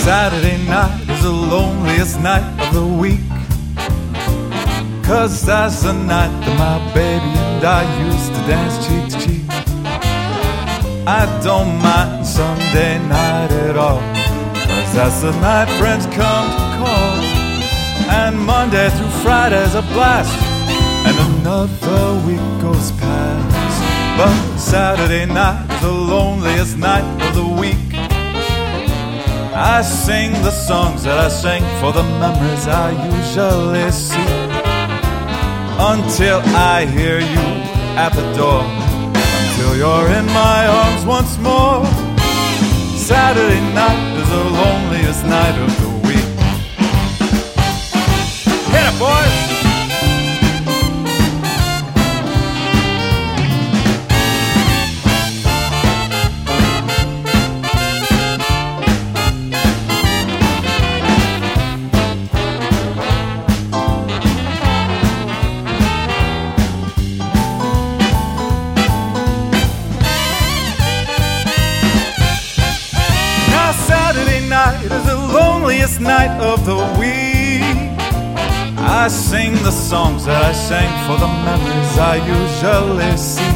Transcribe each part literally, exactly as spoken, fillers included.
Saturday night is the loneliest night of the week, 'cause that's the night that my baby and I used to dance cheek to cheek. I don't mind Sunday night at all, 'cause that's the night friends come to call. And Monday through Friday's a blast, and another week goes past. But Saturday night is the loneliest night of the week. I sing the songs that I sing for the memories I usually see, until I hear you at the door, until you're in my arms once more. Saturday night is the loneliest night of the week. Hit it, boys! It is the loneliest night of the week. I sing the songs that I sang for the memories I usually see,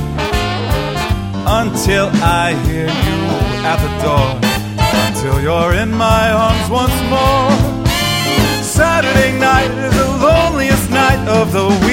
until I hear you at the door, until you're in my arms once more. Saturday night is the loneliest night of the week.